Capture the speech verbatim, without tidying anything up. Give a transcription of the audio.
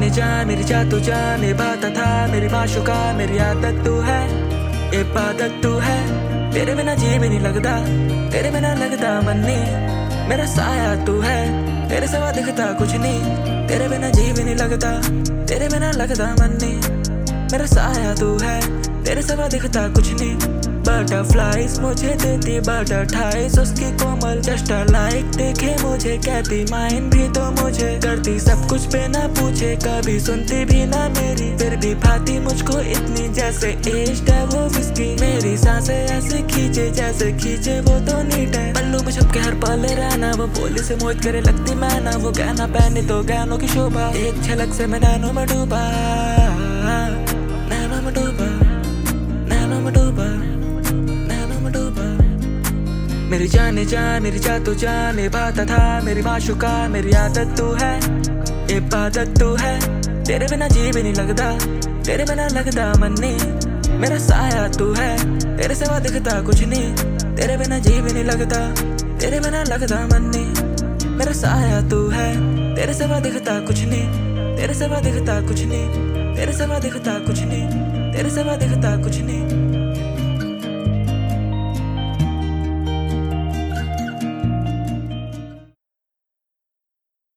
जाने जा मेरी जा तू जाने बाता था मेरी माशुका मेरी आदत तू है इबादत तू है। तेरे बिना जी भी नहीं लगता, तेरे बिना लगता मन नहीं। मेरा साया तू है, तेरे सिवा दिखता कुछ नहीं। तेरे बिना जी भी नहीं लगता, तेरे बिना लगता मन नहीं। मेरा साया तू है, तेरे सिवा दिखता कुछ नहीं। बटरफ्लाइज मुझे देती बटरफ्लाइज उसकी कोमल जस्ट लाइक देखे मुझे कहती माइन भी तो मुझे करती सब कुछ पे ना पूछे कभी सुनती भी ना मेरी फिर भी भाती मुझको इतनी जैसे एज्ड है वो विस्की। मेरी सांसें ऐसे खींचे जैसे खींचे वो तो नीट है। पल्लू में छुप के हर पल रहना वो बोली से मोहित करे लगती मैना वो गहना पहने तो गहनों की शोभा एक झलक से मैं नैनो में डूबा नैनो में डूबा नैनो में डूबा नैनो में डूबा। मेरी जाने जा मेरी जा तू जाने बाता था मेरी माशुका मेरी आदत तू है इबादत तू है। तेरे बिना जी भी नहीं लगता, तेरे बिना लगता मन नहीं। मेरा साया तू है, तेरे सिवा दिखता कुछ नहीं। तेरे बिना जी भी नहीं लगता, तेरे बिना लगता मन नहीं। मेरा साया तू है, तेरे सिवा दिखता कुछ नहीं। तेरे सिवा दिखता कुछ नहीं, तेरे सिवा दिखता कुछ नहीं, तेरे सिवा दिखता कुछ नहीं।